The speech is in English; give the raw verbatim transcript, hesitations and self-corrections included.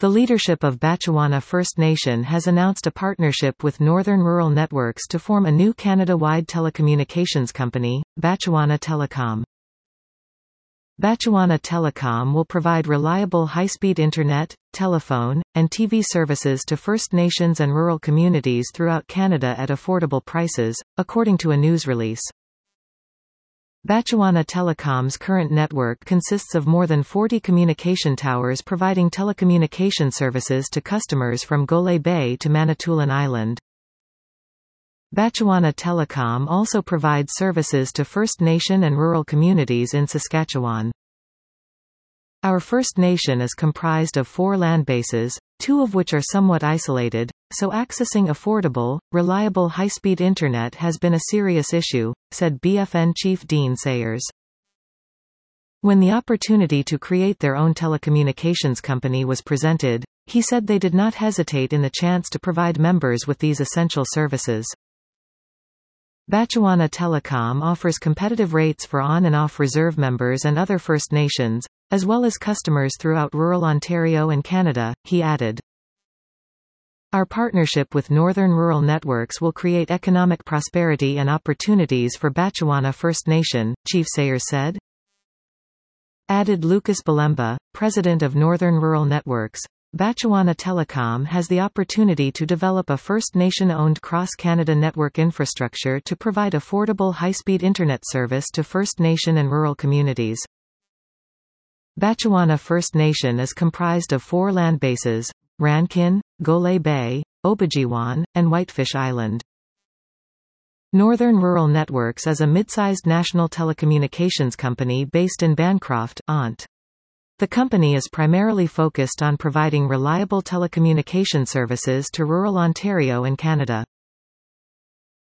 The leadership of Batchewana First Nation has announced a partnership with Northern Rural Networks to form a new Canada-wide telecommunications company, Batchewana Telecom. Batchewana Telecom will provide reliable high-speed internet, telephone, and T V services to First Nations and rural communities throughout Canada at affordable prices, according to a news release. Batchewana Telecom's current network consists of more than forty communication towers providing telecommunication services to customers from Gole Bay to Manitoulin Island. Batchewana Telecom also provides services to First Nation and rural communities in Saskatchewan. Our First Nation is comprised of four land bases, two of which are somewhat isolated, so accessing affordable, reliable high-speed internet has been a serious issue, said B F N Chief Dean Sayers. When the opportunity to create their own telecommunications company was presented, he said they did not hesitate in the chance to provide members with these essential services. Batchewana Telecom offers competitive rates for on- and off-reserve members and other First Nations, as well as customers throughout rural Ontario and Canada, he added. Our partnership with Northern Rural Networks will create economic prosperity and opportunities for Batchewana First Nation, Chief Sayers said. Added Lucas Balemba, president of Northern Rural Networks. Batchewana Telecom has the opportunity to develop a First Nation-owned cross-Canada network infrastructure to provide affordable high-speed internet service to First Nation and rural communities. Batchewana First Nation is comprised of four land bases: Rankin, Gole Bay, Obijiwan, and Whitefish Island. Northern Rural Networks is a mid-sized national telecommunications company based in Bancroft, Ont. The company is primarily focused on providing reliable telecommunication services to rural Ontario and Canada.